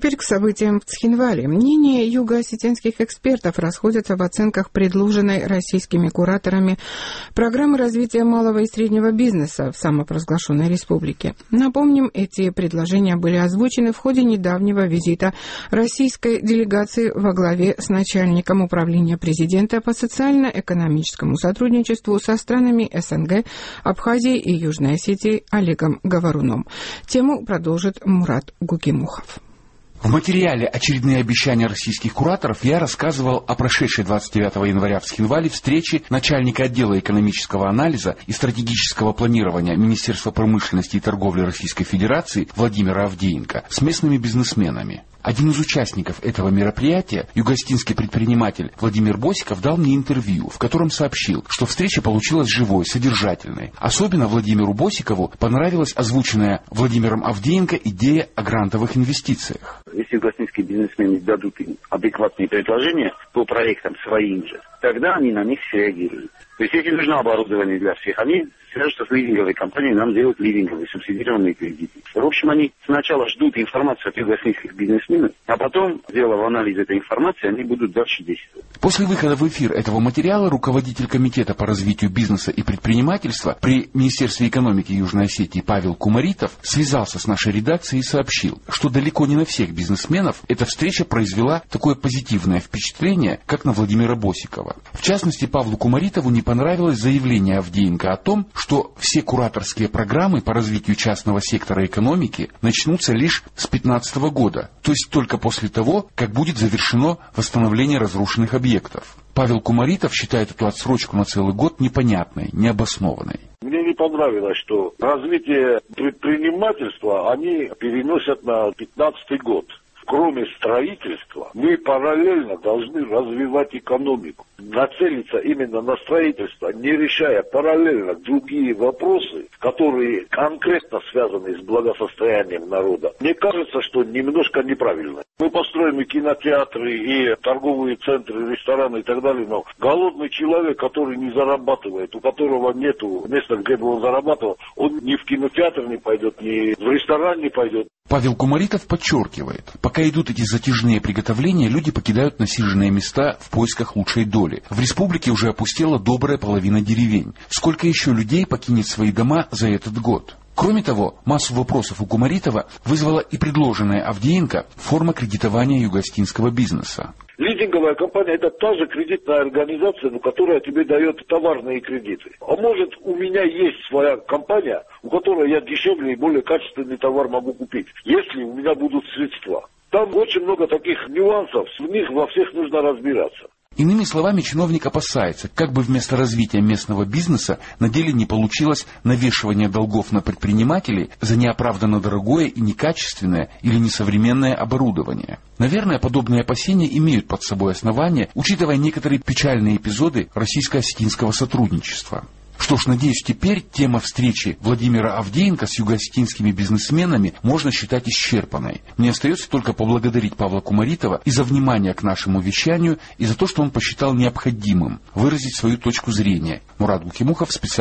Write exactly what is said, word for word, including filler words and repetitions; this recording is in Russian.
Теперь к событиям в Цхинвале. Мнения юго-осетинских экспертов расходятся в оценках предложенной российскими кураторами программы развития малого и среднего бизнеса в самопровозглашенной республике. Напомним, эти предложения были озвучены в ходе недавнего визита российской делегации во главе с начальником управления президента по социально-экономическому сотрудничеству со странами СНГ, Абхазией и Южной Осетией Олегом Говоруном. Тему продолжит Мурат Гукимухов. В материале «Очередные обещания российских кураторов» я рассказывал о прошедшей двадцать девятого января в Цхинвале встрече начальника отдела экономического анализа и стратегического планирования Министерства промышленности и торговли Российской Федерации Владимира Авдеенко с местными бизнесменами. Один из участников этого мероприятия, юго-осетинский предприниматель Владимир Босиков, дал мне интервью, в котором сообщил, что встреча получилась живой, содержательной. Особенно Владимиру Босикову понравилась озвученная Владимиром Авдеенко идея о грантовых инвестициях. Если юго-осетинские бизнесмены дадут им адекватные предложения по проектам своим же, тогда они на них среагируют. То есть, если нужно оборудование для всех, они свяжутся с лизинговой компанией, нам делают лизинговые субсидированные кредиты. В общем, они сначала ждут информацию от юго-осетинских бизнесменов, а потом, сделав анализ этой информации, они будут дальше действовать. После выхода в эфир этого материала руководитель Комитета по развитию бизнеса и предпринимательства при Министерстве экономики Южной Осетии Павел Кумаритов связался с нашей редакцией и сообщил, что далеко не на всех бизнесменов эта встреча произвела такое позитивное впечатление, как на Владимира Босикова. В частности, Павлу Кумаритову не понравилось заявление Авдеенко о том, что все кураторские программы по развитию частного сектора экономики начнутся лишь с две тысячи пятнадцатого года, то есть только после того, как будет завершено восстановление разрушенных объектов. Павел Кумаритов считает эту отсрочку на целый год непонятной, необоснованной. Мне не понравилось, что развитие предпринимательства они переносят на пятнадцатый год. Кроме строительства, мы параллельно должны развивать экономику. Нацелиться именно на строительство, не решая параллельно другие вопросы, которые конкретно связаны с благосостоянием народа. Мне кажется, что немножко неправильно. Мы построим и кинотеатры, и торговые центры, рестораны и так далее, но голодный человек, который не зарабатывает, у которого нету места, где бы он зарабатывал, он ни в кинотеатр не пойдет, ни в ресторан не пойдет. Павел Кумаритов подчеркивает, пока идут эти затяжные приготовления, люди покидают насиженные места в поисках лучшей доли. В республике уже опустела добрая половина деревень. Сколько еще людей покинет свои дома за этот год? Кроме того, массу вопросов у Кумаритова вызвала и предложенная Авдеенко форма кредитования юго-осетинского бизнеса. Лизинговая компания – это та же кредитная организация, но которая тебе дает товарные кредиты. А может, у меня есть своя компания, у которой я дешевле и более качественный товар могу купить, если у меня будут средства. Там очень много таких нюансов, в них во всех нужно разбираться. Иными словами, чиновник опасается, как бы вместо развития местного бизнеса на деле не получилось навешивание долгов на предпринимателей за неоправданно дорогое и некачественное или несовременное оборудование. Наверное, подобные опасения имеют под собой основания, учитывая некоторые печальные эпизоды российско-осетинского сотрудничества. Что ж, надеюсь, теперь тема встречи Владимира Авдеенко с юго-осетинскими бизнесменами можно считать исчерпанной. Мне остается только поблагодарить Павла Кумаритова и за внимание к нашему вещанию, и за то, что он посчитал необходимым выразить свою точку зрения. Мурат Гукимухов, специально.